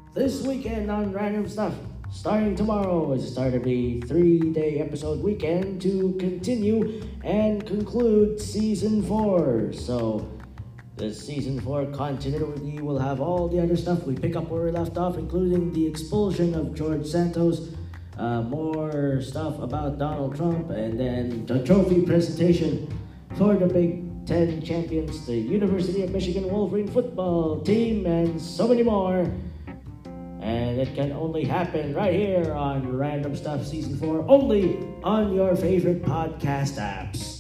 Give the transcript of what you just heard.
This weekend on Random Stuff, starting tomorrow, is the start of a 3-day episode weekend to continue and conclude Season 4. So, the Season 4 continuity will have all the other stuff. We pick up where we left off, including the expulsion of George Santos, more stuff about Donald Trump, and then the trophy presentation for the Big Ten champions, the University of Michigan Wolverine football team, and so many more. And it can only happen right here on Random Stuff Season 4, only on your favorite podcast apps.